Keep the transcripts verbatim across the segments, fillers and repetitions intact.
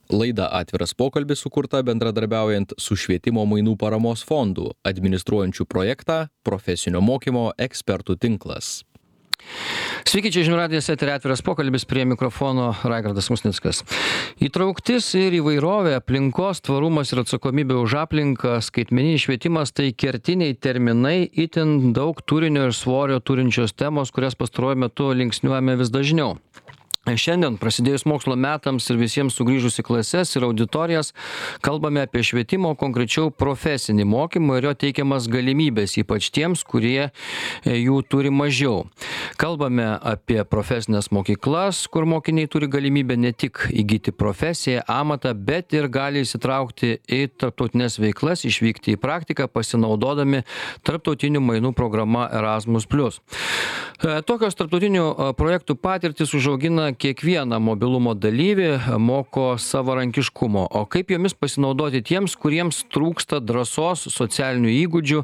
Laida Atviras pokalbis sukurta bendradarbiaujant su Švietimo mainų paramos fondu, administruojančiu projektą Profesinio mokymo ekspertų tinklas. Sveiki, čia žinių radijas eteryje Atviras pokalbis, prie mikrofono Raigardas Musnickas. Įtrauktis ir įvairovė, aplinkos tvarumas ir atsakomybė už aplinką, skaitmeninis švietimas - tai kertiniai terminai, itin daug turinio ir svorio turinčios temos, kurias pastaruoju metu linksniuojame vis dažniau. Šiandien, prasidėjus mokslo metams ir visiems sugrįžus į klases ir auditorijas, kalbame apie švietimo, konkrečiau profesinį mokymą ir jo teikiamas galimybės, ypač tiems, kurie jų turi mažiau. Kalbame apie profesinės mokyklas, kur mokiniai turi galimybę ne tik įgyti profesiją, amatą, bet ir gali įsitraukti į tarptautinės veiklas, išvykti į praktiką, pasinaudodami tarptautinių mainų programa Erasmus plus. Tokios tarptautinių projektų patirtis užaugina kiekvieną mobilumo dalyvį, moko savarankiškumo. O kaip jomis pasinaudoti tiems, kuriems trūksta drąsos, socialinių įgūdžių,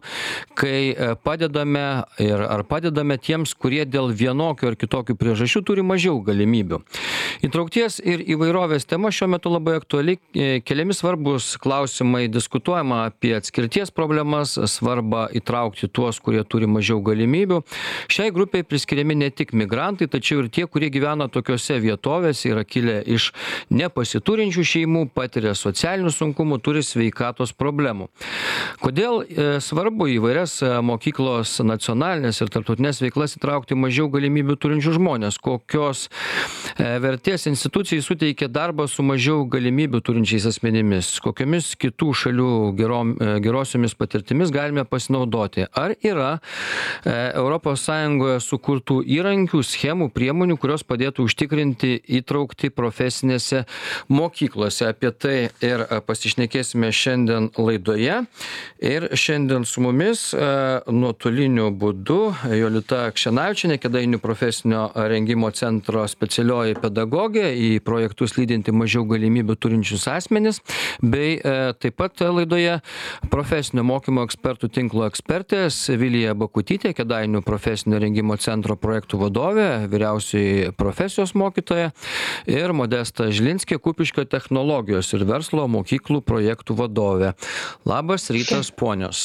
kai padedame ir ar padedame tiems, kurie dėl vienokių ar kitokių priežasčių turi mažiau galimybių. Įtraukties ir įvairovės tema šiuo metu labai aktuali. Keliami svarbus klausimai diskutuojama apie atskirties problemas, svarbą įtraukti tuos, kurie turi mažiau galimybių. Šiai grupiai priskiriami ne tik migrantai, tačiau ir tie, kurie gyvena tokios vietovėse, yra kilę iš nepasiturinčių šeimų, patiria socialinių sunkumų, turi sveikatos problemų. Kodėl e, svarbu įvairias mokyklos nacionalinės ir tarptautinės veiklas įtraukti mažiau galimybių turinčių žmonės? Kokios e, vertės institucijai suteikia darbą su mažiau galimybių turinčiais asmenimis? Kokiamis kitų šalių gerom, e, gerosiomis patirtimis galime pasinaudoti? Ar yra e, Europos Sąjungoje sukurtų įrankių, schemų, priemonių, kurios padėtų užtikrinti įtraukti profesinėse mokyklose? Apie tai ir pasišnekėsime šiandien laidoje. Ir šiandien su mumis nuotoliniu būdu Jolita Kšenavičienė, Kėdainių profesinio rengimo centro specialioji pedagogė, į projektus lydinti mažiau galimybių turinčius asmenis, bei taip pat laidoje profesinio mokymo ekspertų tinklo ekspertės Vilija Bakutytė, Kėdainių profesinio rengimo centro projektų vadovė, vyriausioji profesijos mokytoja, ir Modesta Žilinskė, Kupiškio technologijos ir verslo mokyklų projektų vadovė. Labas rytas, ponios.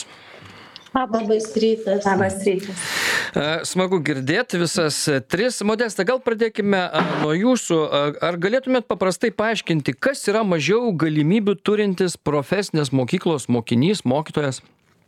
Labas rytas. Labas rytas. Smagu girdėti visas tris. Modesta, gal pradėkime nuo jūsų. Ar galėtumėt paprastai paaiškinti, kas yra mažiau galimybių turintis profesinės mokyklos mokinys, mokytojas?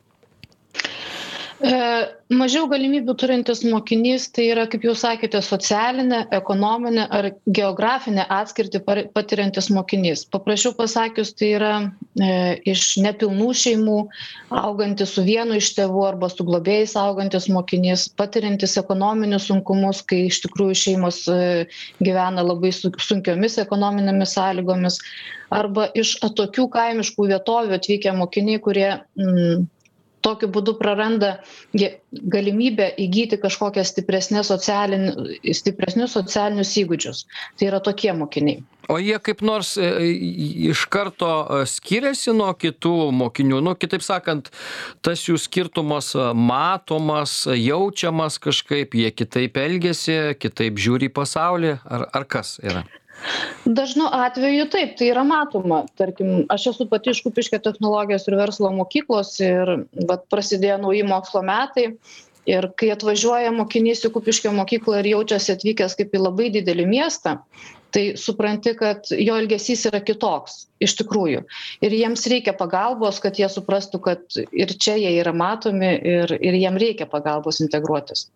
E, mažiau galimybių turintis mokinys tai yra, kaip jūs sakėte, socialinė, ekonominė ar geografinė atskirtį patiriantis mokinys. Paprasčiau pasakius, tai yra e, iš nepilnų šeimų augantis su vienu iš tėvų arba su globėjais augantis mokinys, patiriantis ekonominius sunkumus, kai iš tikrųjų šeimos e, gyvena labai su, sunkiomis ekonominėmis sąlygomis, arba iš atokių kaimiškų vietovių atvykę mokiniai, kurie mm, tokiu būdu praranda galimybę įgyti kažkokias stipresnės socialin, stipresnius socialinius įgūdžius. Tai yra tokie mokiniai. O jie kaip nors iš karto skiriasi nuo kitų mokinių? Nu, kitaip sakant, tas jų skirtumas matomas, jaučiamas kažkaip, jie kitaip elgiasi, kitaip žiūri į pasaulį, ar, ar kas yra? Dažnu atveju taip, tai yra matoma. Tarkim, aš esu pati iš Kupiškio technologijos ir verslo mokyklos ir vat, prasidėjo nauji mokslo metai. Ir kai atvažiuoja mokinys į Kupiškio mokyklą ir jaučiasi atvykęs kaip į labai didelį miestą, tai supranti, kad jo elgesys yra kitoks, iš tikrųjų. Ir jiems reikia pagalbos, kad jie suprastų, kad ir čia jie yra matomi ir, ir jiem reikia pagalbos integruotis.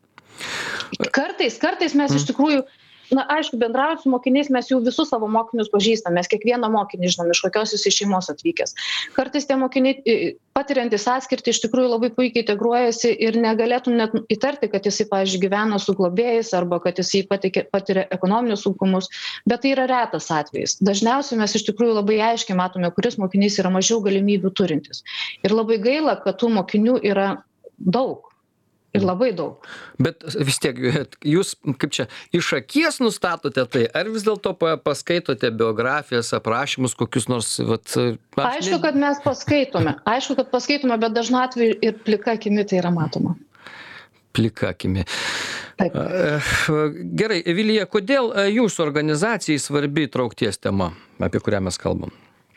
Kartais, kartais mes iš tikrųjų Na, aišku, bendraujant su mokiniais mes jau visus savo mokinius pažįstam, mes kiekvieną mokinį žinom, iš kokios jis iš šeimos atvykęs. Kartais tie mokiniai patiriantys atskirtį iš tikrųjų labai puikiai integruojasi ir negalėtum net įtarti, kad jisai, pavyzdžiui, gyvena su globėjais arba kad jisai patiria, patiria ekonominius sunkumus, bet tai yra retas atvejis. Dažniausiai mes iš tikrųjų labai aiškiai matome, kuris mokinys yra mažiau galimybių turintis. Ir labai gaila, kad tų mokinių yra daug. Ir labai daug. Bet vis tiek, jūs kaip čia, iš akies nustatote tai, ar vis dėlto paskaitote biografijas, aprašymus, kokius nors... Vat, aišku, kad mes paskaitome, aišku, kad paskaitome, bet dažnu atveju ir plika akimi tai yra matoma. plika akimi. Taip. Gerai, Vilija, kodėl jūsų organizacijai svarbi įtraukties tema, apie kurią mes kalbam?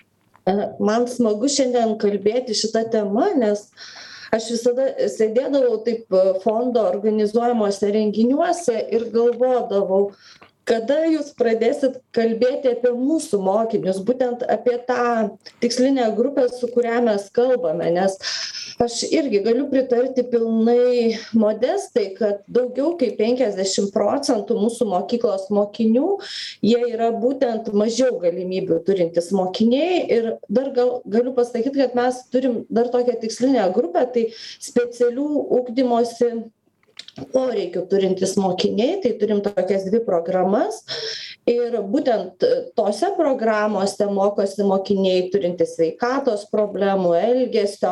Man smagu šiandien kalbėti šitą temą, nes aš visada sėdėdavau taip fondo organizuojamuose renginiuose ir galvodavau, kada jūs pradėsit kalbėti apie mūsų mokinius, būtent apie tą tikslinę grupę, su kuria mes kalbame, nes aš irgi galiu pritarti pilnai Modestai, kad daugiau kaip penkiasdešimt procentų mūsų mokyklos mokinių, jie yra būtent mažiau galimybių turintys mokiniai ir dar gal, galiu pasakyti, kad mes turim dar tokią tikslinę grupę, tai specialių ugdymosi poreikių turintys mokiniai, tai turim tokias dvi programas ir būtent tose programuose mokosi mokiniai turintys sveikatos problemų, elgesio,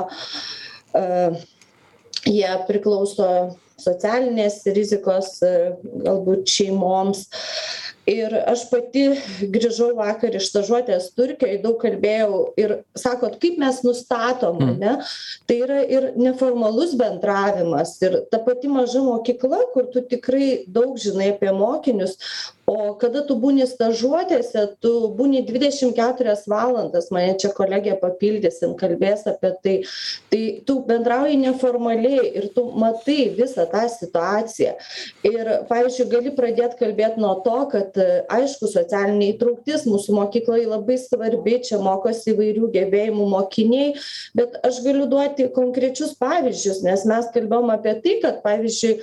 uh, jie priklauso socialinės rizikos uh, galbūt šeimoms. Ir aš pati grįžau vakar iš stažuotės Turkijoje, daug kalbėjau ir sakot, kaip mes nustatom, ne? Tai yra ir neformalus bendravimas ir ta pati maža mokykla, kur tu tikrai daug žinai apie mokinius, o kada tu būni stažuotėse, tu būni dvidešimt keturias valandas, mane čia kolegė papildysim, kalbės apie tai, tai tu bendrauji neformaliai ir tu matai visą tą situaciją. Ir, pavyzdžiui, gali pradėti kalbėti nuo to, kad aišku, socialinė įtrauktis mūsų mokyklai labai svarbi, čia mokosi įvairių gebėjimų mokiniai, bet aš galiu duoti konkrečius pavyzdžius, nes mes kalbėjom apie tai, kad, pavyzdžiui,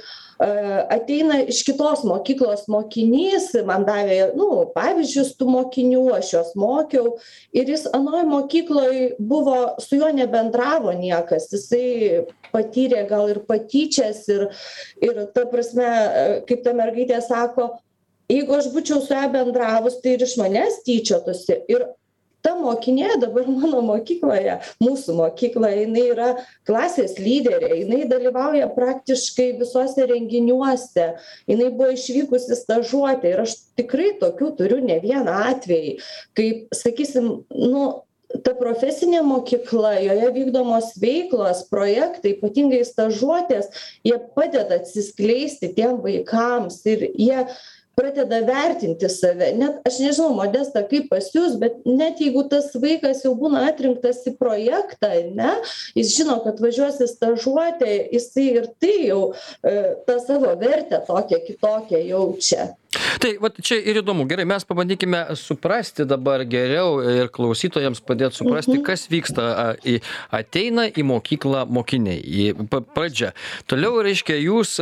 ateina iš kitos mokyklos mokinys, man davė, nu, pavyzdžius tų mokinių, aš juos mokiau ir jis anoj mokykloj buvo, su juo nebendravo niekas, jisai patyrė gal ir patyčias ir, ir ta prasme, kaip ta mergaitė sako, jeigu aš būčiau su ją bendravus, tai ir iš manęs tyčiotųsi. Ir ta mokinė dabar mano mokykloje, mūsų mokykloje, jinai yra klasės lyderė, jinai dalyvauja praktiškai visuose renginiuose, jinai buvo išvykusi stažuotę ir aš tikrai tokių turiu ne vieną atvejį, kaip, sakysim, nu, ta profesinė mokykla, joje vykdomos veiklos, projektai, ypatingai stažuotės, jie padeda atsiskleisti tiem vaikams ir jie pradeda vertinti save. Net, aš nežinau, Modesta, kaip pas jūs, bet net jeigu tas vaikas jau būna atrinktas į projektą, ne, jis žino, kad važiuosi stažuotę, jisai ir tai jau e, tą savo vertę tokią kitokią jaučia. Tai vat čia ir įdomu. Gerai, mes pabandykime suprasti dabar geriau ir klausytojams padėti suprasti, mhm. kas vyksta. Ateina į mokyklą mokiniai, į pradžią. Toliau, reiškia, jūs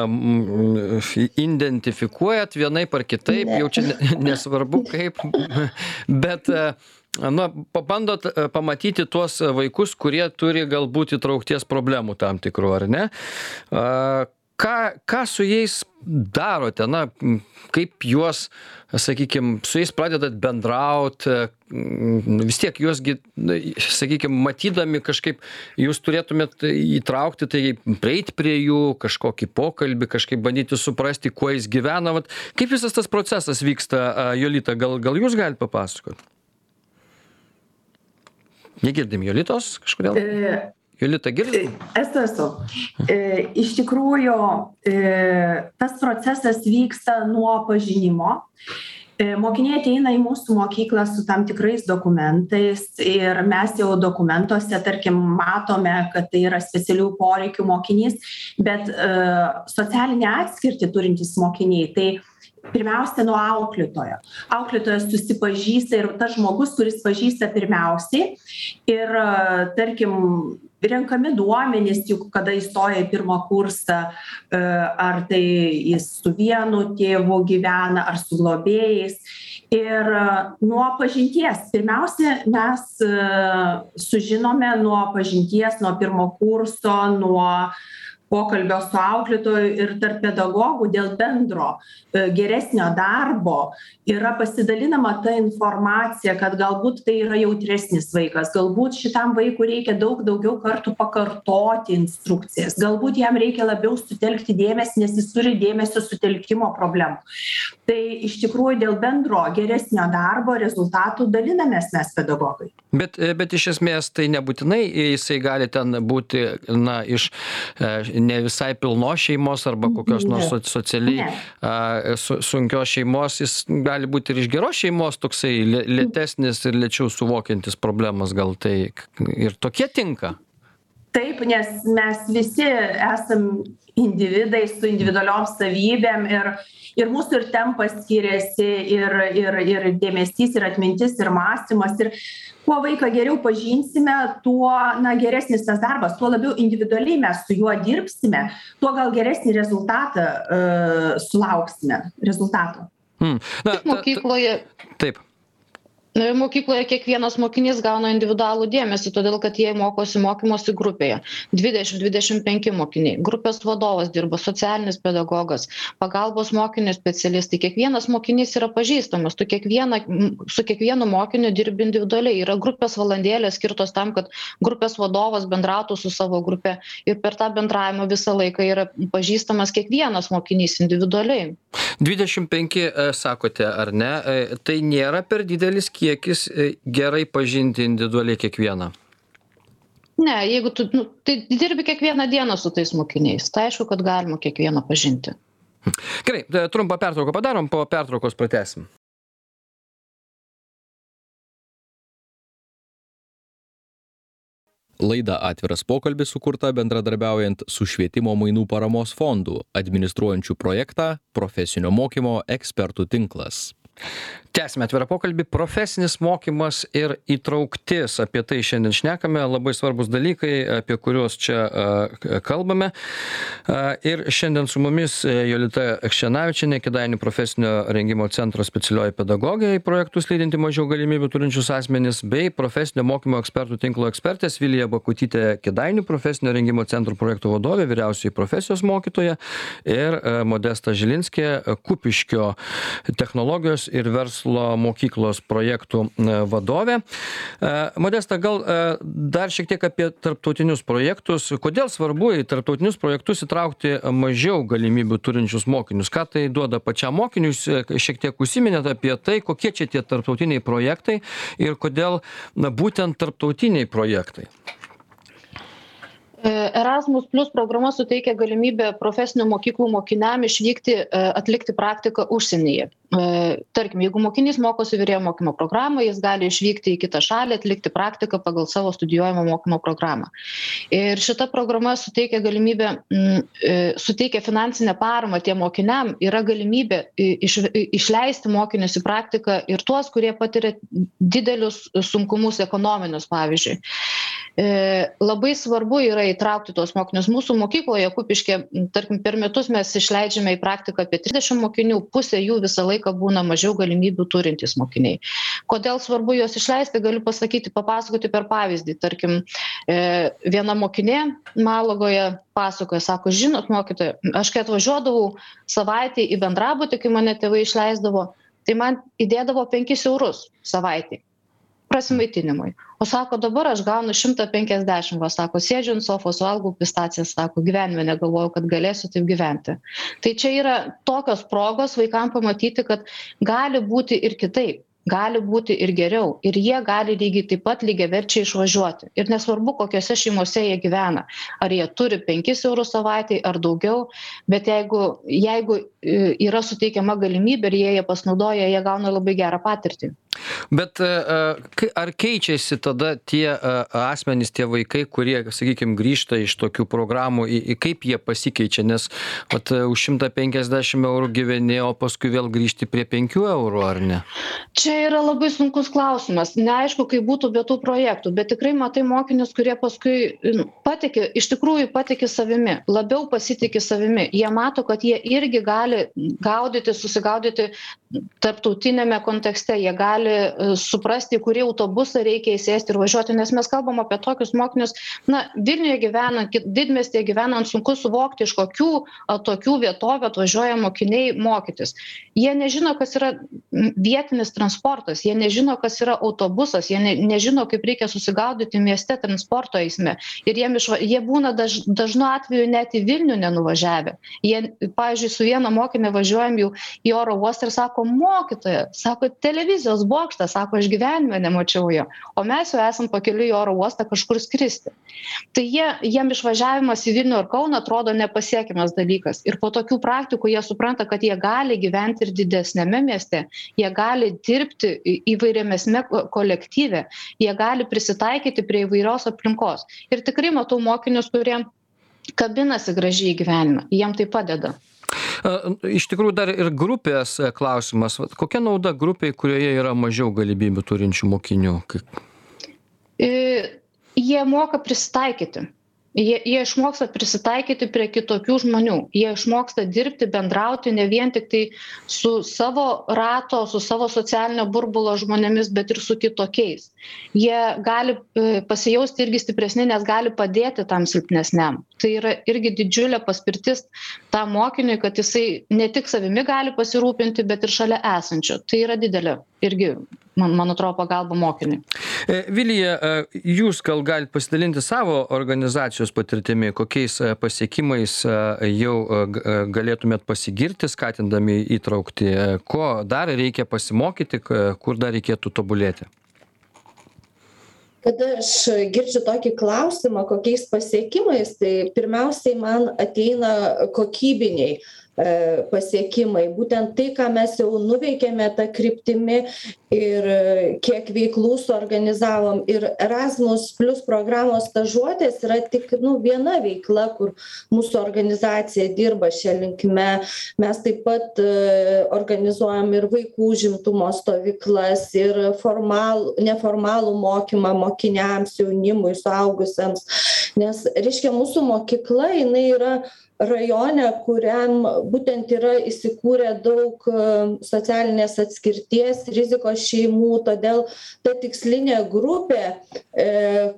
identifikuojat vienaip ar kitaip, ne. Jau čia nesvarbu kaip, bet na, pabandot pamatyti tuos vaikus, kurie turi galbūt įtraukties problemų tam tikrų, ar ne? Ką, ką su jais darote, na, kaip juos, sakykime, su jais pradedat bendraut, vis tiek juosgi, sakykime, matydami kažkaip, jūs turėtumėt įtraukti, tai prieiti prie jų, kažkokį pokalbį, kažkaip bandyti suprasti, kuo jis gyvena. Vat, kaip visas tas procesas vyksta, Jolita, gal, gal jūs galite papasakoti? Negirdim Jolitos kažkodėl? E... Jolita, girdi? Esu, esu. E, iš tikrųjų, e, tas procesas vyksta nuo pažinimo. E, mokiniai ateina į mūsų mokyklą su tam tikrais dokumentais ir mes jau dokumentuose, tarkim, matome, kad tai yra specialių poreikių mokinys, bet e, socialinę atskirtį turintys mokiniai, tai pirmiausia nuo auklėtojo. Auklėtojas susipažįsta ir tas žmogus, kuris pažįsta pirmiausiai ir, tarkim, renkami duomenys, juk kada įstoja į pirmą kursą, ar tai jis su vienu tėvu gyvena, ar su globėjais. Ir nuo pažinties, pirmiausia, mes sužinome nuo pažinties, nuo pirmo kurso, nuo pokalbio su auklėtoju ir tarp pedagogų dėl bendro geresnio darbo yra pasidalinama ta informacija, kad galbūt tai yra jautresnis vaikas, galbūt šitam vaikui reikia daug daugiau kartų pakartoti instrukcijas, galbūt jam reikia labiau sutelkti dėmesį, nes jis turi dėmesio sutelkimo problemų. Tai iš tikrųjų dėl bendro geresnio darbo rezultatų dalinamės mes pedagogai. Bet, bet iš esmės tai nebūtinai jisai gali ten būti, na, iš ne visai pilnos šeimos arba kokios nors so- socialiai a, su, sunkios šeimos, jis gali būti ir iš geros šeimos toksai lė- lėtesnis ir lėčiau suvokiantis problemas, gal tai ir tokie tinka? Taip, nes mes visi esam individai su individualiom savybėm ir, ir mūsų ir tempas skiriasi, ir, ir, ir dėmesys, ir atmintis, ir mąstymas. Ir kuo vaiką geriau pažinsime, tuo na, geresnis tas darbas, tuo labiau individualiai mes su juo dirbsime, tuo gal geresnį rezultatą uh, sulauksime. Rezultato. Hmm. Na, ta- ta- Mokykloje taip. Mokykloje kiekvienas mokinys gauna individualų dėmesį, todėl kad jie mokosi mokymosi grupėje. dvidešimt dvidešimt penki mokiniai. Grupės vadovas dirba, socialinis pedagogas, pagalbos mokinio specialistai. Kiekvienas mokinys yra pažįstamas. Tu kiekvieną, su kiekvienu mokiniu dirbi individualiai. Yra grupės valandėlės skirtos tam, kad grupės vadovas bendrautų su savo grupe. Ir per tą bendravimą visą laiką yra pažįstamas kiekvienas mokinys individualiai. dvidešimt penki e, sakote, ar ne? E, Tai nėra per didelis kiekis e, gerai pažinti individualiai kiekvieną. Ne, jeigu tu nu, tai dirbi kiekvieną dieną su tais mokiniais, tai aišku, kad galima kiekvieną pažinti. Gerai, e, trumpą pertrauką padarom, po pertraukos pratęsim. Laida Atviras pokalbis sukurta bendradarbiaujant su Švietimo mainų paramos fondu, administruojančiu projektą Profesinio mokymo ekspertų tinklas. Tęsime atvirą pokalbį. Profesinis mokymas ir įtrauktis. Apie tai šiandien šnekame. Labai svarbus dalykai, apie kuriuos čia a, kalbame. A, ir šiandien su mumis Jolita Kščenavičienė, Kėdainių profesinio rengimo centro specialioji pedagogė, į projektus lydinti mažiau galimybių turinčius asmenis, bei profesinio mokymo ekspertų tinklo ekspertės Vilija Bakutytė, Kėdainių profesinio rengimo centro projektų vadovė, vyriausioji profesijos mokytoja, ir a, Modesta Žilinskė, Kupiškio technologijos ir verslo mokyklos projektų e, vadovė. E, Modesta, gal e, dar šiek tiek apie tarptautinius projektus. Kodėl svarbu į tarptautinius projektus įtraukti mažiau galimybių turinčius mokinius? Ką tai duoda pačiam mokiniui? Jūs e, šiek tiek užsiminėte apie tai, kokie čia tie tarptautiniai projektai ir kodėl na, būtent tarptautiniai projektai. Erasmus Plus programa suteikia galimybę profesinių mokyklų mokiniam išvykti e, atlikti praktiką užsienyje. E, Tarkim, jeigu mokinys mokosi vyrėjo mokymo programą, jis gali išvykti į kitą šalį, atlikti praktiką pagal savo studijuojamą mokymo programą. Ir šita programa suteikia galimybę, m, e, suteikia finansinę paramą tiem mokiniam, yra galimybė iš, išleisti mokinius į praktiką ir tuos, kurie patiria didelius sunkumus ekonominius, pavyzdžiui. E, Labai svarbu yra įtraukti tuos mokinius. Mūsų mokykloje Kupiške, tarkim, per metus mes išleidžiame į praktiką apie trisdešimt mokinių, pusė jų visą laiką būna mažiau galimybių turintys mokiniai. Kodėl svarbu juos išleisti, galiu pasakyti, papasakoti per pavyzdį. Tarkim, viena mokinė Malagoje pasakoja, sako, žinot, mokytoja, aš kai atvažiuodavau savaitį į bendrabutį, kai mane tėvai išleisdavo, tai man įdėdavo penkis eurus savaitį prasimaitinimui. O sako, dabar aš gaunu šimtą penkiasdešimt, va, sako, sėdžiu ant sofos, valgau pistacijas, sako, gyvenime negalvojau, kad galėsiu taip gyventi. Tai čia yra tokios progos vaikams pamatyti, kad gali būti ir kitaip, gali būti ir geriau, ir jie gali lygiai taip pat lygiaverčiai išvažiuoti. Ir nesvarbu, kokiose šeimose jie gyvena, ar jie turi penkis eurus savaitėj ar daugiau, bet jeigu, jeigu yra suteikiama galimybė ir jie ją pasinaudoja, jie gauna labai gerą patirtį. Bet ar keičiasi tada tie asmenys, tie vaikai, kurie, sakykime, grįžta iš tokių programų, kaip jie pasikeičia, nes vat, už šimtą penkiasdešimt eurų gyveni, o paskui vėl grįžti prie penkių eurų, ar ne? Čia yra labai sunkus klausimas. Neaišku, kaip būtų be tų projektų, bet tikrai matai mokinius, kurie paskui patikė, iš tikrųjų patikė savimi, labiau pasitikė savimi. Jie mato, kad jie irgi gali gaudyti, susigaudyti tarptautinėme kontekste, jie gali suprasti, kurį autobusą reikia įsėsti ir važiuoti, nes mes kalbam apie tokius mokinius, na, Vilniuje gyvenant, didmiestyje gyvenant, sunku suvokti, iš kokių tokių vietovių atvažiuoja mokiniai mokytis. Jie nežino, kas yra vietinis transportas. transportas, jie nežino, kas yra autobusas, jie ne, nežino, kaip reikia susigaudyti mieste transporto eisme. Ir jiem išva, jie būna daž, dažnu atveju net į Vilnių nenuvažiavę. Jie, pavyzdžiui, su viena mokinė važiuojam jau į oro uostą ir sako, mokytoja, sako, televizijos bokštas, sako, aš gyvenime nemačiau jo, o mes jau esam pakeliui į oro uostą kažkur skristi. Tai jie, jiem išvažiavimas į Vilnių ar Kauną atrodo nepasiekiamas dalykas. Ir po tokių praktikų jie supranta, kad jie gali gyventi ir didesnėme mieste, jie gali dirbti įvairiamesme kolektyve, jie gali prisitaikyti prie įvairios aplinkos. Ir tikrai matau mokinius, kurie kabinasi gražiai į gyvenimą, jiem tai padeda. Iš tikrųjų dar ir grupės klausimas. Kokia nauda grupiai, kurioje yra mažiau galimybių turinčių mokinių? Jie moka prisitaikyti. Jie, jie išmoksta prisitaikyti prie kitokių žmonių. Jie išmoksta dirbti, bendrauti ne vien tik tai su savo rato, su savo socialinio burbulo žmonėmis, bet ir su kitokiais. Jie gali pasijausti irgi stipresni, nes gali padėti tam silpnesniam. Tai yra irgi didžiulė paspirtis tam mokiniui, kad jisai ne tik savimi gali pasirūpinti, bet ir šalia esančio. Tai yra didelė irgi, man, man atrodo, pagalba mokiniui. Vilija, jūs gal galite pasidalinti savo organizacijos patirtimi, kokiais pasiekimais jau galėtumėt pasigirti, skatindami įtraukti, ko dar reikia pasimokyti, kur dar reikėtų tobulėti? Kada aš girdžiu tokį klausimą, kokiais pasiekimais, tai pirmiausiai man ateina kokybiniai pasiekimai. Būtent tai, ką mes jau nuveikėme tą kryptimi ir kiek veiklų suorganizavom. Ir Erasmus plus programos stažuotės yra tik nu, viena veikla, kur mūsų organizacija dirba šią linkme. Mes taip pat organizuojam ir vaikų užimtumo stovyklas, ir formal, neformalų mokymą mokiniams, jaunimui, suaugusiems. Nes, reiškia, mūsų mokykla, jinai yra rajone, kuriam būtent yra įsikūrę daug socialinės atskirties, rizikos šeimų, todėl ta tikslinė grupė e,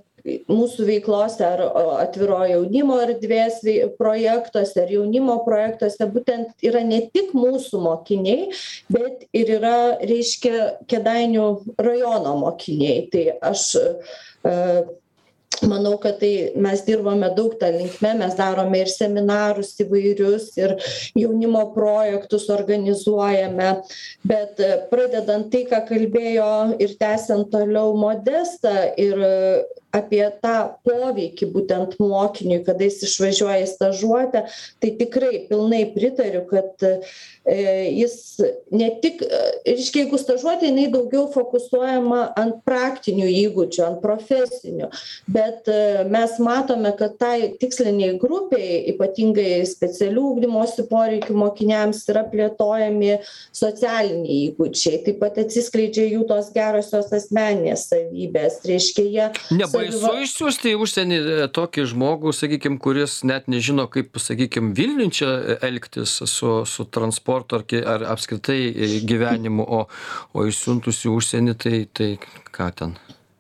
mūsų veiklose ar atviro jaunimo erdvės projektuose ar jaunimo projektuose būtent yra ne tik mūsų mokiniai, bet ir yra, reiškia, Kėdainių rajono mokiniai. Tai aš e, manau, kad tai mes dirbame daug tą linkme, mes darome ir seminarus įvairius, ir jaunimo projektus organizuojame, bet pradedant tai, ką kalbėjo ir tęsiant toliau Modesta ir apie tą poveikį būtent mokiniui, kada jis išvažiuoja į stažuotę, tai tikrai pilnai pritariu, kad e, jis ne tik, reiškia, jeigu stažuotė, jinai daugiau fokusuojama ant praktinių įgūdžių, ant profesinių, bet e, mes matome, kad tai tiksliniai grupiai, ypatingai specialių ugdymosi poreikių mokiniams, yra plėtojami socialiniai įgūdžiai, taip pat atsiskleidžia jų tos gerosios asmeninės savybės, reiškia, jie Baisu išsiųsti į užsienį tokį žmogų, sakykim, kuris net nežino, kaip, sakykim, Vilniui čia elgtis su, su transportu ar, ar apskritai gyvenimu, o, o išsiuntus į užsienį, tai, tai ką ten?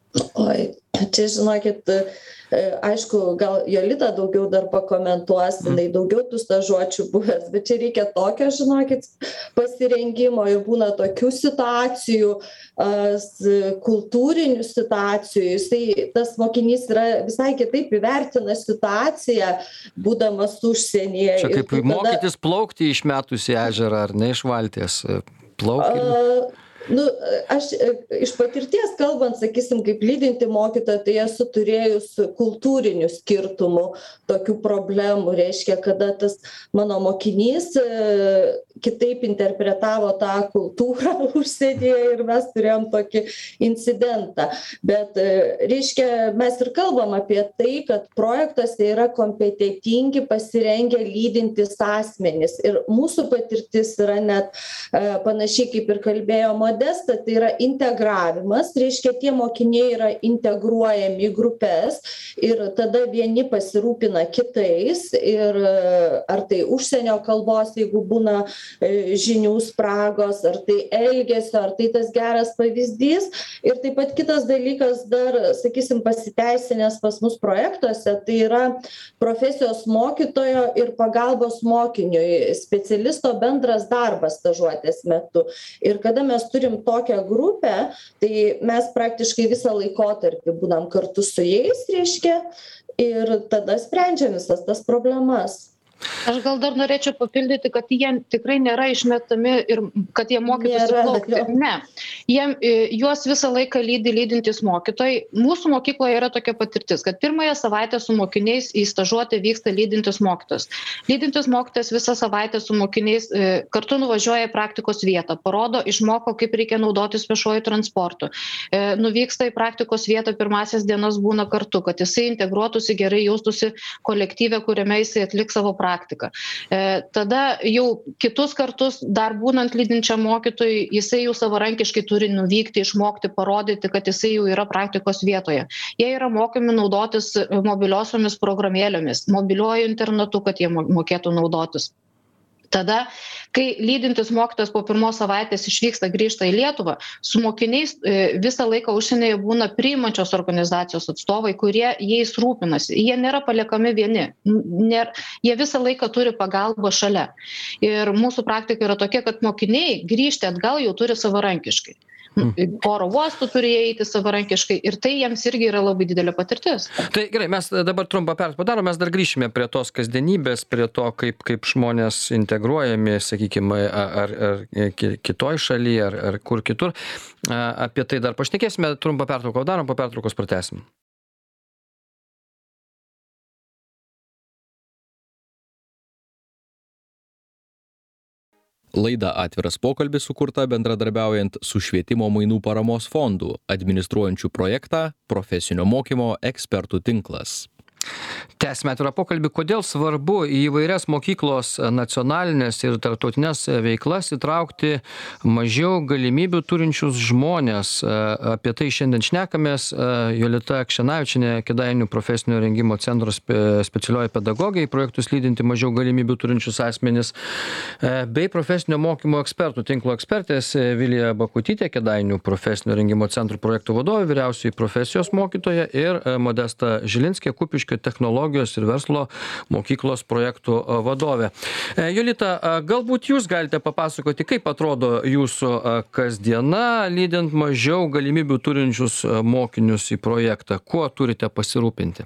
Oi, čia žinokit, aišku, gal Jolita daugiau dar pakomentuos, jinai daugiau tų stažuočių buvęs, bet čia reikia tokio, žinokit, pasirengimo ir būna tokių situacijų, kultūrinių situacijų, jisai, tas mokinys yra visai kitaip įvertina situaciją, būdamas užsienyje. Čia kaip tada mokytis plaukti išmetus į ežerą, ar ne iš valties plaukti? Uh, Nu, aš iš patirties kalbant, sakysim, kaip lydinti mokytoją, tai esu turėjus kultūrinių skirtumų, tokių problemų, reiškia, kada tas mano mokinys kitaip interpretavo tą kultūrą užsienyje ir mes turėjom tokį incidentą. Bet, reiškia, mes ir kalbam apie tai, kad projektuose yra kompetentingi, pasirengę lydintys asmenys. Ir mūsų patirtis yra net panašiai kaip ir kalbėjo Modesta, tai yra integravimas, reiškia, tie mokiniai yra integruojami į grupės ir tada vieni pasirūpina kitais ir ar tai užsienio kalbos, jeigu būna žinių spragos, ar tai elgesio, ar tai tas geras pavyzdys. Ir taip pat kitas dalykas dar, sakysim, pasiteisinęs pas mus projektuose, tai yra profesijos mokytojo ir pagalbos mokiniui, specialisto bendras darbas stažuotės metu. Ir kada mes turime turim tokią grupę, tai mes praktiškai visą laikotarpį būnam kartu su jais, reiškia, ir tada sprendžiam visas tas problemas. Aš gal dar norėčiau papildyti, kad jie tikrai nėra išmetami ir kad jie mokytųsi Nėra, plaukti. jo. Ne. Jiem, e, juos visą laiką lydi lydintys mokytojai. Mūsų mokykloje yra tokia patirtis, kad pirmąją savaitę su mokiniais į stažuotę vyksta lydintis mokytojas. Lydintis mokytojas visą savaitę su mokiniais e, kartu nuvažiuoja į praktikos vietą, parodo, išmoko, kaip reikia naudotis viešuoju transportu. E, nuvyksta į praktikos vietą, pirmasias dienas būna kartu, kad jisai integruotųsi, gerai jaustųsi kolektyve, kuriame jisai atliks savo praktiką. praktiką. E, tada jau kitus kartus, dar būnant lydinčiam mokytojui, jisai jau savarankiškai turi nuvykti, išmokti, parodyti, kad jisai jau yra praktikos vietoje. Jie yra mokomi naudotis mobiliosiomis programėlėmis, mobiliuoju internetu, kad jie mokėtų naudotis. Tada, kai lydintis mokytojas po pirmos savaitės išvyksta, grįžta į Lietuvą, su mokiniais visą laiką užsienyje būna priimančios organizacijos atstovai, kurie jais rūpinasi. Jie nėra paliekami vieni. Nėra, jie visą laiką turi pagalbą šalia. Ir mūsų praktika yra tokia, kad mokiniai grįžti atgal jau turi savarankiškai. Oro uostų turi eiti savarankiškai ir tai jiems irgi yra labai didelė patirtis. Tai gerai, mes dabar trumpą pertrauką padarom, mes dar grįšime prie tos kasdienybės, prie to, kaip, kaip žmonės integruojami, sakykime, ar, ar kitoj šalyje, ar, ar kur kitur. Apie tai dar pašnekėsime, trumpą pertrauką padarom, po pertraukos pratęsim. Laida Atviras pokalbis sukurta bendradarbiaujant su Švietimo mainų paramos fondu, administruojančiu projektą Profesinio mokymo ekspertų tinklas. Tęsime atvirą pokalbį, kodėl svarbu į įvairias mokyklos nacionalinės ir tarptautinės veiklas įtraukti mažiau galimybių turinčius žmonės. Apie tai šiandien šnekamės. Jolita Kšenavičienė, Kėdainių profesinio rengimo centro specialioji pedagogė, į projektus lydinti mažiau galimybių turinčius asmenis, bei profesinio mokymo ekspertų tinklo ekspertės Vilija Bakutytė, Kėdainių profesinio rengimo centro projektų vadovė, vyriausioji profesijos mokytoja, ir Modesta Žilinskė, Kupiškio technologijos ir verslo mokyklos projektų vadovė. Jolita, galbūt jūs galite papasakoti, kaip atrodo jūsų kasdiena, lydint mažiau galimybių turinčius mokinius į projektą. Kuo turite pasirūpinti?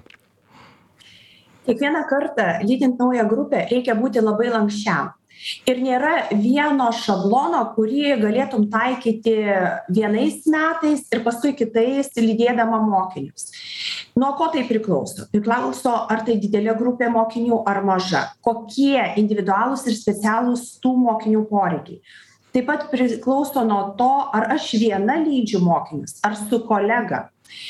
Kiekvieną kartą, lydint naują grupę, reikia būti labai lankščiam. Ir nėra vieno šablono, kurį galėtum taikyti vienais metais ir paskui kitais lydėdama mokinius. Nuo ko tai priklauso? Priklauso, ar tai didelė grupė mokinių ar maža. Kokie individualūs ir specialūs tų mokinių poreikiai. Taip pat priklauso nuo to, ar aš viena lydžiu mokinius, ar su kolega.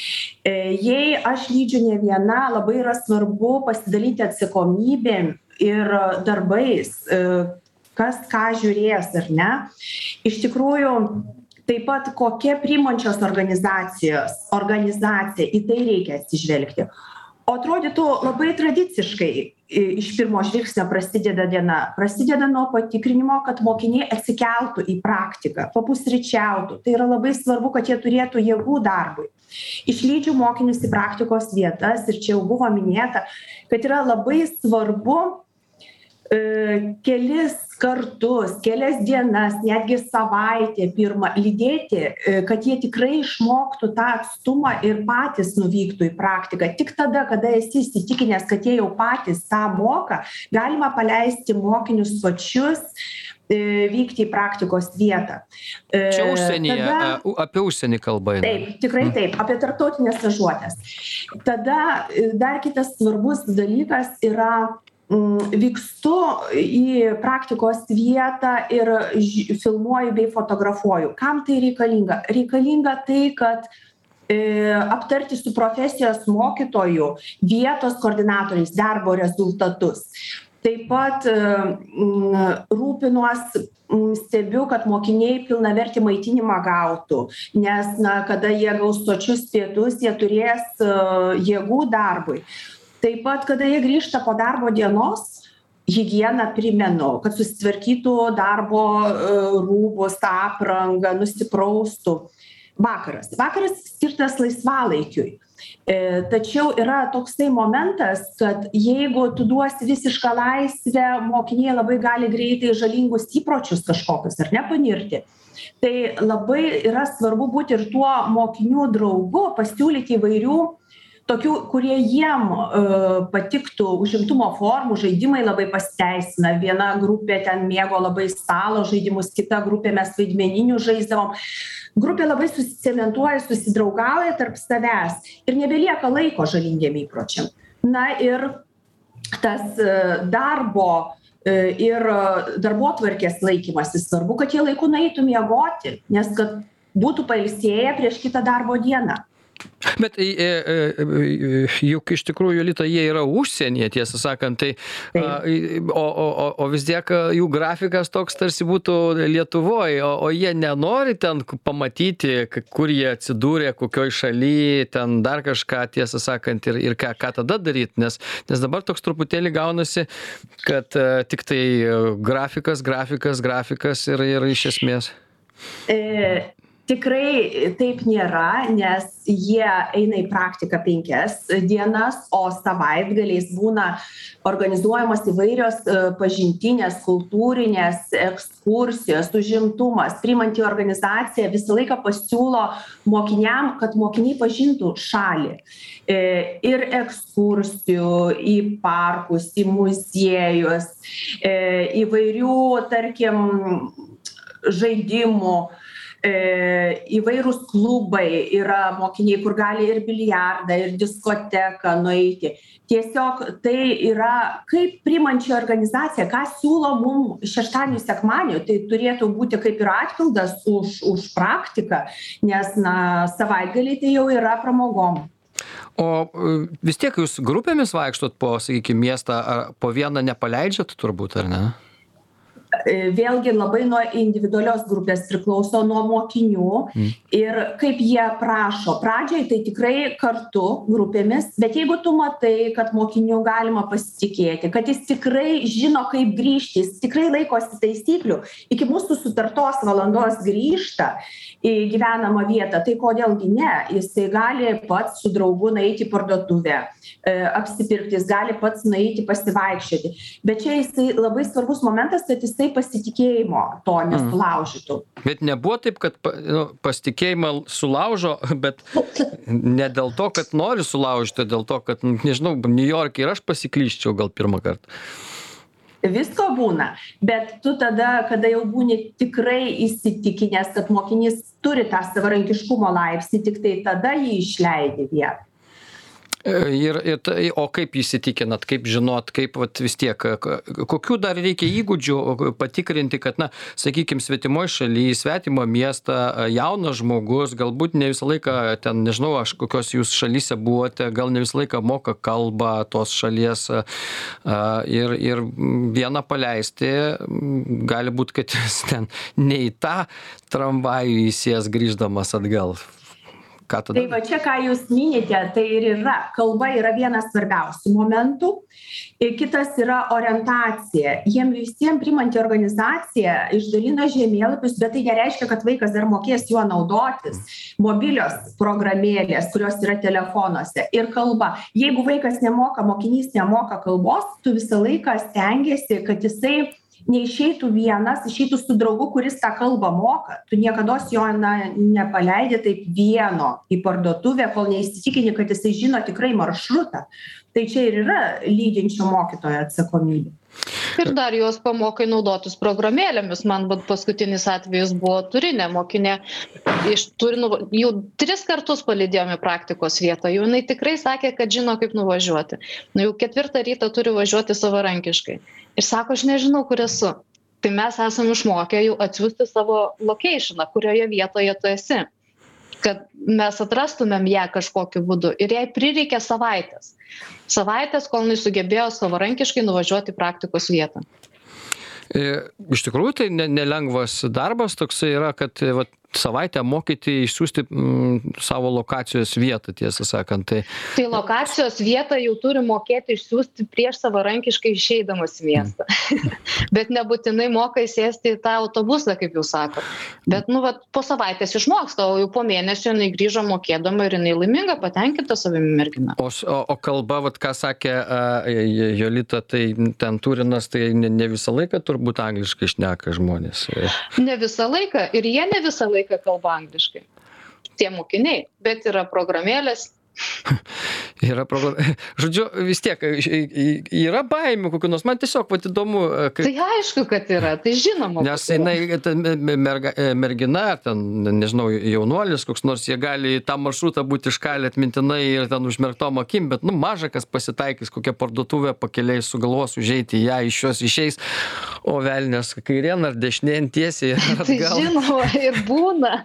Jei aš lydžiu ne viena, labai yra svarbu pasidalyti atsakomybėm ir darbais, kas ką žiūrės ar ne. Iš tikrųjų, taip pat kokia priimančios organizacijos, organizacija, į tai reikia atsižvelgti. O atrodytų labai tradiciškai iš pirmo žvilgsnio prasideda diena. Prasideda nuo patikrinimo, kad mokiniai atsikeltų į praktiką, papusryčiautų. Tai yra labai svarbu, kad jie turėtų jėgų darbui. Išlydžiu mokinius į praktikos vietas ir čia jau buvo minėta, kad yra labai svarbu e, kelis kartus, kelias dienas, netgi savaitę pirmą lydėti, kad jie tikrai išmoktų tą atstumą ir patys nuvyktų į praktiką. Tik tada, kada esi įsitikinęs, kad jie jau patys tą moka, galima paleisti mokinius pačius vykti į praktikos vietą. Čia užsienyje, tada, apie užsienį kalba. Taip, tikrai taip, apie tarptautinės stažuotes. Tada dar kitas svarbus dalykas yra vykstu į praktikos vietą ir filmuoju bei fotografuoju. Kam tai reikalinga? Reikalinga tai, kad e, aptarti su profesijos mokytoju, vietos koordinatoriais darbo rezultatus. Taip pat e, rūpinuos, stebiu, kad mokiniai pilnavertį maitinimą gautų, nes na, kada jie gaus sočius pietus, jie turės e, jėgų darbui. Taip pat, kada jie grįžta po darbo dienos, higieną primenu, kad susitvarkytų darbo rūbus, aprangą, nusipraustų. Vakaras. Vakaras skirtas laisvalaikiui. Tačiau yra toksai momentas, kad jeigu tu duosi visišką laisvę, mokiniai labai gali greitai žalingus įpročius kažkokius ar nepanirti. Tai labai yra svarbu būti ir tuo mokinių draugu, pasiūlyti įvairių tokių, kurie jiem uh, patiktų užimtumo formų, žaidimai labai pasiteisina. Viena grupė ten mėgo labai stalo žaidimus, kita grupė mes vaidmeninių žaisdavom. Grupė labai susicementuoja, susidraugauja tarp savęs ir nebelieka laiko žalingiem įpročiam. Na ir tas uh, darbo uh, ir darbotvarkės laikymasis svarbu, kad jie laiku nueitų miegoti, nes kad būtų pailsėję prieš kitą darbo dieną. Bet e, e, juk iš tikrųjų, Jolita, jie yra užsienyje, tiesą sakant, tai, a, o, o, o vis tiek jų grafikas toks tarsi būtų Lietuvoje, o, o jie nenori ten pamatyti, kur jie atsidūrė, kokioj šaly, ten dar kažką, tiesą sakant, ir, ir ką, ką tada daryti, nes, nes dabar toks truputėlį gaunasi, kad a, tik tai grafikas, grafikas, grafikas ir, ir iš esmės. E... Tikrai taip nėra, nes jie eina į praktiką penkias dienas, o savaitgaliais būna organizuojamos įvairios pažintinės, kultūrinės ekskursijos, užimtumas. Priimanti organizacija visą laiką pasiūlo mokiniam, kad mokiniai pažintų šalį. Ir ekskursijų į parkus, į muziejus, įvairių, tarkim, žaidimų. Įvairūs klubai yra mokiniai, kur gali ir biliardą, ir diskoteką nueiti. Tiesiog tai yra kaip priimančia organizacija, ką siūlo mums šeštadienį, sekmadienį, tai turėtų būti kaip ir atpildas už, už praktiką, nes na, savaitgaliai tai jau yra pramogom. O vis tiek jūs grupėmis vaikštot po, sakykime, miestą, ar po vieną nepaleidžiat turbūt, ar ne? Vėlgi labai nuo individualios grupės priklauso, nuo mokinių mm. ir kaip jie prašo. Pradžiai tai tikrai kartu grupėmis, bet jeigu tu matai, kad mokinių galima pasitikėti, kad jis tikrai žino, kaip grįžti, jis tikrai laikosi taisyklių, iki mūsų sutartos valandos grįžta į gyvenamą vietą, tai kodėlgi ne, jisai gali pats su draugu nueiti į parduotuvę, apsipirkti, jis gali pats nueiti pasivaikščioti. Bet čia jisai labai svarbus momentas, kad jisai pasitikėjimo to nesulaužytų. Bet nebuvo taip, kad nu, pasitikėjimą sulaužo, bet ne dėl to, kad nori sulaužyti, dėl to, kad, nežinau, New York'e ir aš pasiklyščiau gal pirmą kartą. Visko būna, bet tu tada, kada jau būni tikrai įsitikinęs, kad mokinys turi tą savarankiškumo laipsnį, tik tai tada jį išleidi vietą. Ir, ir, o kaip įsitikinat, kaip žinot, kaip vat, vis tiek, kokių dar reikia įgūdžių patikrinti, kad, na, sakykime, svetimoje šalyje, svetimo miestą, jaunas žmogus, galbūt ne visą laiką, ten, nežinau, aš kokios jūs šalyse buvote, gal ne visą laiką moka kalbą tos šalies ir, ir vieną paleisti, gali būti, kad jis ten ne į tą tramvajų įsės grįždamas atgal. Tai va čia, ką jūs minite, tai ir yra. Kalba yra vienas svarbiausių momentų. Ir kitas yra orientacija. Jiem visiems priimanti organizacija išdalina žemėlapius, bet tai nereiškia, kad vaikas dar mokės juo naudotis. Mobilios programėlės, kurios yra telefonuose. Ir kalba. Jeigu vaikas nemoka, mokinys nemoka kalbos, tu visą laiką stengiasi, kad jisai neišeitų vienas, išeitų su draugu, kuris tą kalbą moka. Tu niekados jo na, nepaleidi taip vieno į parduotuvę, kol neįsitikini, kad jisai žino tikrai maršrutą. Tai čia ir yra lydinčio mokytojo atsakomybė. Ir dar juos pamokai naudotis programėlėmis. Man paskutinis atvejis buvo Turinė mokinė. Iš Turino jau tris kartus palydėjome praktikos vietą. Jau jinai tikrai sakė, kad žino, kaip nuvažiuoti. Nu, jau ketvirtą rytą turi važiuoti savarankiškai. Ir sako, aš nežinau, kur esu. Tai mes esame išmokę jau atsiųsti savo locationą, kurioje vietoje tu esi. Kad mes atrastumėm ją kažkokiu būdu. Ir jai prireikė savaitės. Savaitės, kol jis sugebėjo savarankiškai nuvažiuoti į praktikos vietą. Iš tikrųjų, tai nelengvas darbas toksai yra, kad vat, savaitę mokyti išsiųsti mm, savo lokacijos vietą, tiesą sakant. Tai, tai lokacijos vietą jau turi mokėti išsiųsti prieš savarankiškai išeidamas į miestą. Mm. Bet nebūtinai moka įsėsti į tą autobusą, kaip jūs sako. Bet, nu, vat, po savaitės išmoksta, o jau po mėnesio jinai grįžo mokėdama ir jinai laiminga, patenkinta savimi mergina. O, o, o kalba, vat, ką sakė uh, Jolita, tai ten Turinas, tai ne, ne visą laiką turbūt angliškai šneka žmonės. Ne visą laiką ir jie ne visą laiką kalba angliškai. Tie mokiniai, bet yra programėlės. Yra problema. Žodžiu, vis tiek yra baimių kokių nors. Man tiesiog vat įdomu. Kai... Tai aišku, kad yra. Tai žinoma. Nes jinai, merga, mergina, ten, nežinau, jaunuolis, koks nors, jie gali tą maršrutą būti iškalę atmintinai ir ten užmerktom akim, bet, nu, maža kas pasitaikys, kokia parduotuvė pakeliai sugalvos užeiti, ją iš jos išeis, o velnės kairien ar dešinėn tiesiai. Tai žinoma, ir būna.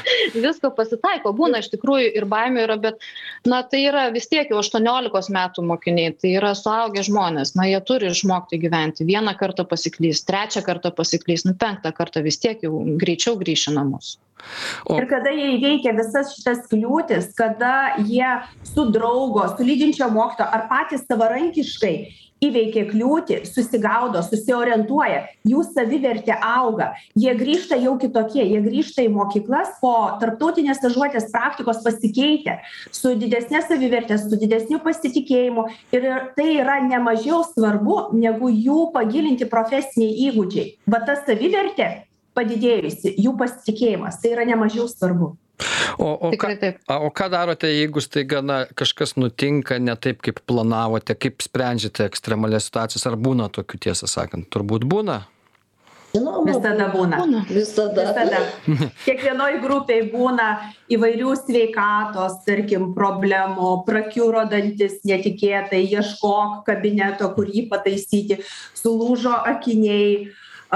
Visko pasitaiko. Būna iš tikrųjų ir baimė yra, bet na, tai yra vis tiek jau aštuoniolikos metų mokiniai, tai yra suaugę žmonės, na, jie turi išmokti gyventi, vieną kartą pasiklys, trečią kartą pasiklys, nu, penktą kartą vis tiek jau greičiau grįš į namus. O... Ir kada jie įveikia visas šitas kliūtis, kada jie su draugo, su lydinčio mokytojo ar patys savarankiškai įveikia kliūtį, susigaudo, susiorientuoja, jų savivertė auga, jie grįžta jau kitokie, jie grįžta į mokyklas po tarptautinės stažuotės praktikos pasikeitę, su didesnė savivertė, su didesniu pasitikėjimu ir tai yra nemažiau svarbu, negu jų pagilinti profesiniai įgūdžiai. Va ta savivertė padidėjusi, jų pasitikėjimas, tai yra nemažiau svarbu. O, o, ką, o ką darote, jeigu staiga na, kažkas nutinka ne taip, kaip planavote, kaip sprendžiate ekstremalės situacijas, ar būna tokių, tiesą sakant? Turbūt būna? Žinoma, visada būna. būna. Visada. Visada. Kiekvienoj grupiai būna įvairių sveikatos, tarkim, problemų, prakiuro dantis netikėtai, ieškok kabineto, kur jį pataisyti, sulūžo akiniai,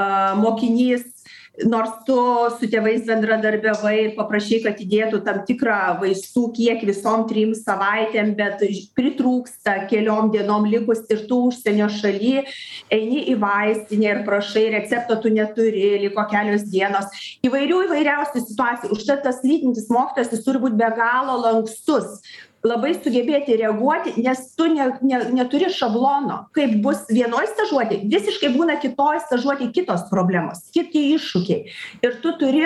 mokinys, nors tu su tėvais bendradarbiavai ir paprašai, kad įdėtų tam tikrą vaistų kiek visom trim savaitėm, bet pritrūksta keliom dienom likus ir tu užsienio šaly, eini į vaistinę ir prašai, recepto tu neturi, liko kelios dienos. Įvairių įvairiausių situacijų. Užtat tas lydintis mokytojas, jis turi būti be galo lankstus. Labai sugebėti reaguoti, nes tu ne, ne, neturi šablono. Kaip bus vienoj stažuotėj, visiškai būna kitoj stažuotėj kitos problemos, kiti iššūkiai. Ir tu turi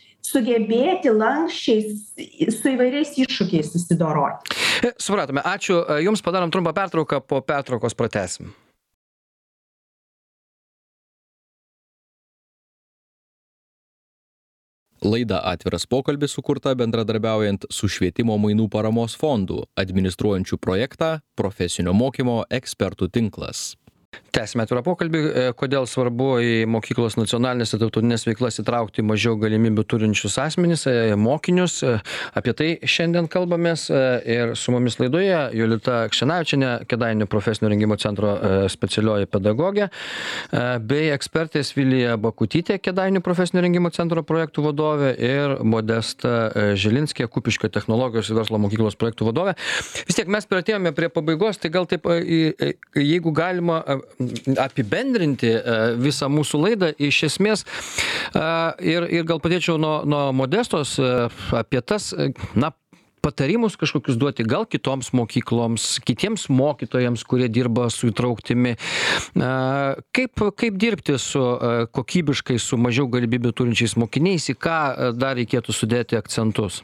sugebėti lankščiai su įvairiais iššūkiais susidoroti. Supratome. Ačiū. Jums padarom trumpą pertrauką, po pertraukos pratęsim. Laida Atviras pokalbis sukurta bendradarbiaujant su Švietimo mainų paramos fondu, administruojančiu projektą Profesinio mokymo ekspertų tinklas. Tęsime atvirą pokalbį, kodėl svarbu į mokyklos nacionalinės ir tarptautinės veiklas įtraukti mažiau galimybių turinčius asmenis, mokinius. Apie tai šiandien kalbamės ir su mumis laidoje Jolita Kšenavičienė, Kėdainių profesinio rengimo centro specialioji pedagogė, bei ekspertės Vilija Bakutytė, Kėdainių profesinio rengimo centro projektų vadovė, ir Modesta Žilinskė, Kupiškio technologijos ir verslo mokyklos projektų vadovė. Vis tiek mes priartėjome prie pabaigos, tai gal taip, jeigu galima apibendrinti visą mūsų laidą iš esmės ir, ir gal padėčiau nuo, nuo Modestos apie tas, na, patarimus kažkokius duoti gal kitoms mokykloms, kitiems mokytojams, kurie dirba su įtrauktimi. Kaip, kaip dirbti su kokybiškai, su mažiau galimybių turinčiais mokiniais, į ką dar reikėtų sudėti akcentus?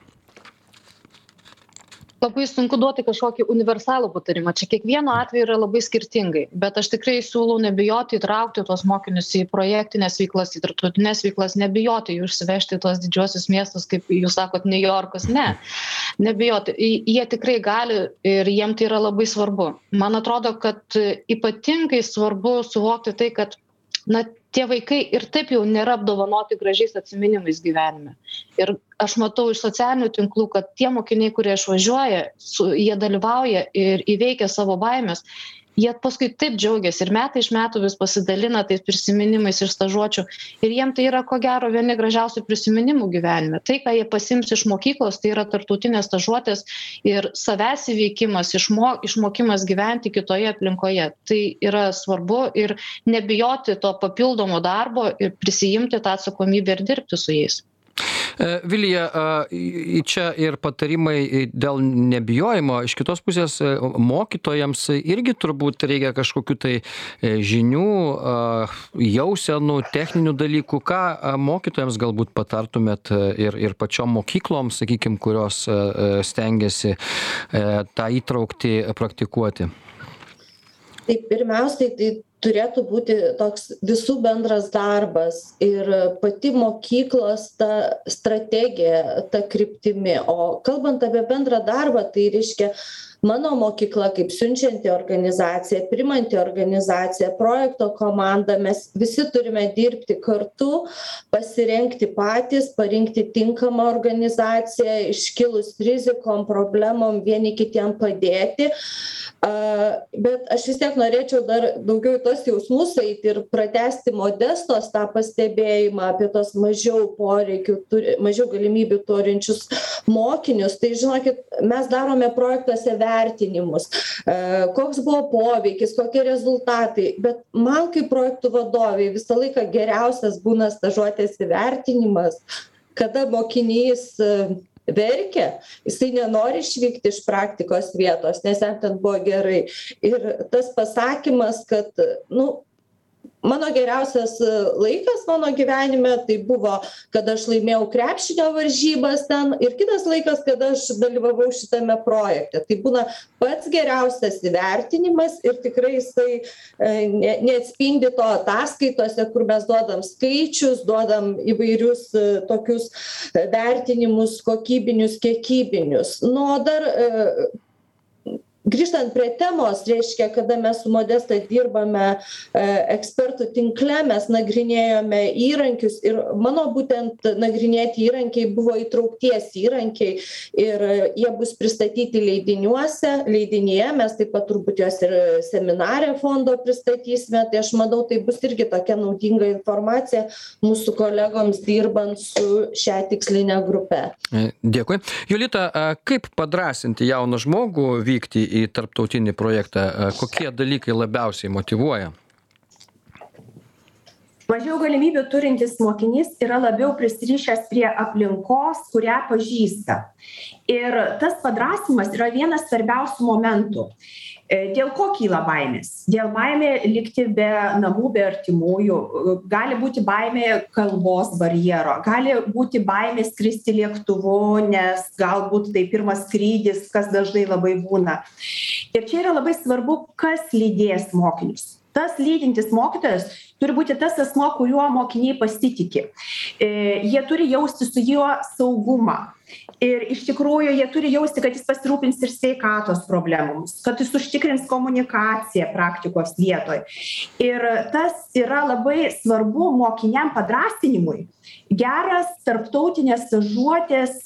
Labai sunku duoti kažkokį universalų patarimą. Čia kiekvieno atveju yra labai skirtingai, bet aš tikrai siūlau nebijoti įtraukti tuos mokinius į projektinės veiklas, į tarptautinės veiklas, nebijoti jų išsivežti į tuos didžiuosius miestus, kaip jūs sakot, New Yorkas, ne. Nebijoti. Jie tikrai gali ir jiem tai yra labai svarbu. Man atrodo, kad ypatingai svarbu suvokti tai, kad na, tie vaikai ir taip jau nėra apdovanoti gražiais atsiminimais gyvenime. Ir aš matau iš socialinių tinklų, kad tie mokiniai, kurie išvažiuoja, su, jie dalyvauja ir įveikia savo baimės, jie paskui taip džiaugiasi ir metai iš metų vis pasidalina tais prisiminimais iš stažuočių. Ir jiem tai yra ko gero vieni gražiausių prisiminimų gyvenime. Tai, ką jie pasiims iš mokyklos, tai yra tarptautinės stažuotės ir savęs įveikimas, išmo, išmokimas gyventi kitoje aplinkoje. Tai yra svarbu ir nebijoti to papildomo darbo ir prisijimti tą atsakomybę ir dirbti su jais. Vilija, čia ir patarimai dėl nebijojimo. Iš kitos pusės mokytojams irgi turbūt reikia kažkokių tai žinių, jausenų, techninių dalykų. Ką mokytojams galbūt patartumėt ir, ir pačiom mokyklom, sakykim, kurios stengiasi tą įtraukti praktikuoti? Tai pirmiausiai, tai turėtų būti toks visų bendras darbas ir pati mokyklos ta strategija, ta kryptimi. O kalbant apie bendrą darbą, tai reiškia mano mokykla kaip siunčianti organizacija, primanti organizacija, projekto komanda, mes visi turime dirbti kartu, pasirengti patys, parinkti tinkamą organizaciją, iškilus rizikom, problemom, vieni kitiem padėti. Bet aš vis tiek norėčiau dar daugiau į tos jausmus eiti ir pratęsti Modestos tą pastebėjimą apie tos mažiau poreikių, mažiau galimybių turinčius mokinius. Tai žinokit, mes darome projektuose vertinimus, koks buvo poveikis, kokie rezultatai, bet man kaip projektų vadoviai visą laiką geriausias būna stažuotės įvertinimas, kada mokinys verkia, jisai nenori išvykti iš praktikos vietos, nes jam ten buvo gerai. Ir tas pasakymas, kad, nu, mano geriausias laikas mano gyvenime tai buvo, kada aš laimėjau krepšinio varžybas ten, ir kitas laikas, kada aš dalyvavau šitame projekte. Tai būna pats geriausias įvertinimas ir tikrai jisai ne, neatspindi to ataskaitose, kur mes duodam skaičius, duodam įvairius tokius vertinimus, kokybinius, kiekybinius. Nu, o dar grįžtant prie temos, reiškia, kada mes su Modesta dirbame e, ekspertų tinkle, mes nagrinėjome įrankius ir mano būtent nagrinėti įrankiai buvo įtraukties įrankiai ir jie bus pristatyti leidiniuose, leidinyje, mes taip pat turbūt juos ir seminare fondo pristatysime, tai aš manau, tai bus irgi tokia naudinga informacija mūsų kolegoms dirbant su šią tikslinę grupę. Dėkui. Julita, kaip padrąsinti jauną žmogų vykti į tarptautinį projektą? Kokie dalykai labiausiai motyvuoja? Mažiau galimybių turintis mokinys yra labiau prisirišęs prie aplinkos, kurią pažįsta. Ir tas padrąsimas yra vienas svarbiausių momentų. Dėl ko kyla baimės? Dėl baimė likti be namų, be artimųjų. Gali būti baimė kalbos barjero. Gali būti baimė skristi lėktuvu, nes galbūt tai pirmas skrydis, kas dažnai labai būna. Ir čia yra labai svarbu, kas lydės mokinius. Tas lydintis mokytojas turi būti tas asmuo, kuriuo mokiniai pasitikė. Jie turi jausti su juo saugumą. Ir iš tikrųjų jie turi jausti, kad jis pasirūpins ir sveikatos problemomis, kad jis užtikrins komunikaciją praktikos vietoje. Ir tas yra labai svarbu mokiniam padrąsinimui. Geras tarptautinės stažuotės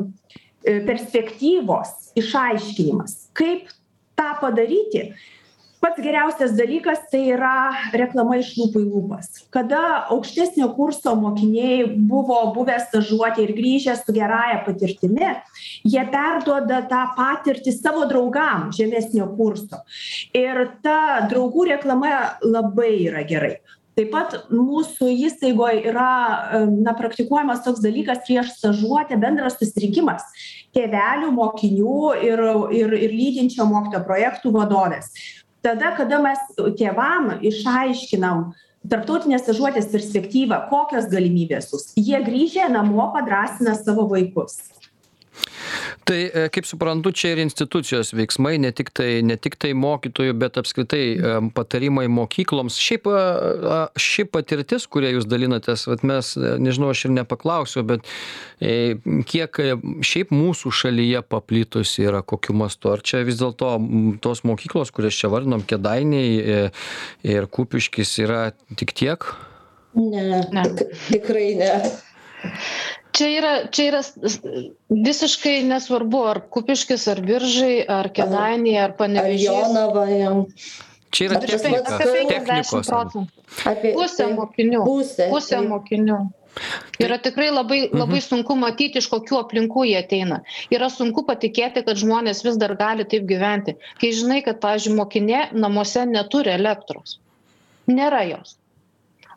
perspektyvos išaiškinimas. Kaip tą padaryti? Pats geriausias dalykas tai yra reklama iš lūpų į lūpas. Kada aukštesnio kurso mokiniai buvo buvę stažuotė ir grįžę su gerąja patirtimi, jie perduoda tą patirtį savo draugam žemesnio kurso. Ir ta draugų reklama labai yra gerai. Taip pat mūsų įstaigoje yra na, praktikuojamas toks dalykas prieš stažuotę bendras susirinkimas tėvelių, mokinių ir, ir, ir lydinčio mokytojo projektų vadovės. Tada, kada mes tėvam išaiškinam tarptautinės stažuotės perspektyvą, kokios galimybės bus, jie grįžę namo padrąsina savo vaikus. Tai, kaip suprantu, čia ir institucijos veiksmai, ne tik tai, ne tik tai mokytojų, bet apskritai patarimai mokykloms. Šiaip ši patirtis, kurie jūs dalinatės, vat mes, nežinau, aš ir nepaklausiu, bet kiek šiaip mūsų šalyje paplitusi yra kokiu mastu? Ar čia vis dėlto tos mokyklos, kurias čia vardinom, Kėdainiai ir Kupiškis, yra tik tiek? Ne, ne. Tikrai ne. Čia yra, čia yra visiškai nesvarbu, ar Kupiškis, ar Biržai, ar Kėdainiai, ar Panevėžys. Ar Jonava jam. Čia yra technika, technikos. Apie pusę mokinių. Pusę, pusę mokinių. Yra tikrai labai, labai mhm. sunku matyti, iš kokių aplinkų jie ateina. Yra sunku patikėti, kad žmonės vis dar gali taip gyventi. Kai žinai, kad, pavyzdžiui, mokinė namuose neturi elektros. Nėra jos.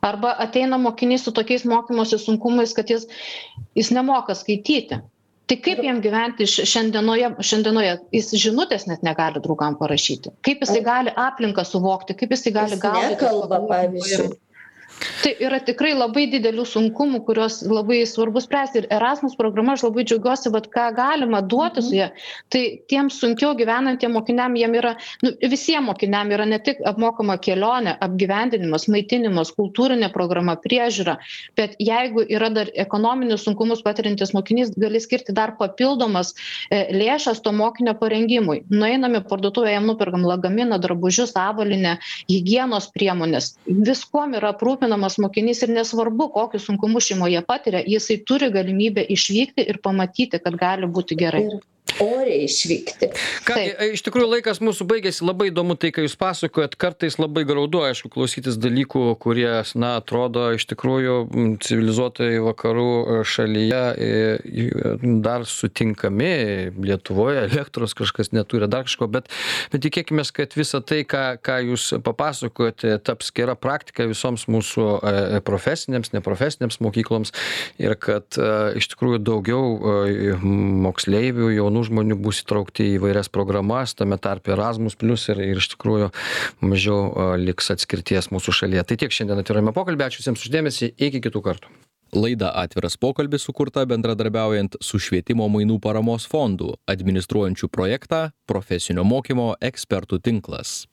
Arba ateina mokinys su tokiais mokymosi sunkumais, kad jis, jis nemoka skaityti. Tai kaip jam gyventi šiandienoje, šiandienoje, jis žinutės net negali draugam parašyti. Kaip jisai gali aplinką suvokti, kaip jisai gali gaudyti. Jis nekalba, pavyzdžiui. Tai yra tikrai labai didelių sunkumų, kuriuos labai svarbu spręsti. Ir Erasmus programa, aš labai džiaugiuosi, vat, ką galima duoti su jie. Tai tiems sunkiau gyvenantiem mokiniam, jiem yra, nu, visiems mokiniam yra ne tik apmokama kelionė, apgyvendinimas, maitinimas, kultūrinė programa, priežiūra, bet jeigu yra dar ekonominius sunkumus patirintis mokinys, gali skirti dar papildomas e, lėšas to mokinio parengimui. Nueiname parduotuvę, jam nuperkam lagaminą, drabužius, avalinę, higienos priemonės. Viskuom yra aprūpinama mokinys ir nesvarbu, kokius sunkumus šeimoje patiria, jisai turi galimybę išvykti ir pamatyti, kad gali būti gerai. Ir oriai išvykti. Kągi, iš tikrųjų laikas mūsų baigėsi, labai įdomu tai, ką jūs pasakojat, kartais labai graudu, aišku, klausytis dalykų, kurie, na, atrodo iš tikrųjų civilizuotoje vakarų šalyje dar sutinkami, Lietuvoje elektros kažkas neturi, dar kažko, bet, bet tikėkime, kad visa tai, ką, ką jūs papasakojate, taps gera praktika visoms mūsų profesinėms, neprofesinėms mokykloms ir kad iš tikrųjų daugiau moksleivių, jaunų žmonių bus įtraukti į vairias programas, tame tarpe Erasmus plus ir, ir iš tikrųjų mažiau liks atskirties mūsų šalyje. Tai tiek šiandien atvirame pokalbė, ačiū visiems uždėmesį, iki kitų kartų. Laida Atviras pokalbis sukurta bendradarbiaujant su Švietimo mainų paramos fondu, administruojančiu projektą Profesinio mokymo ekspertų tinklas.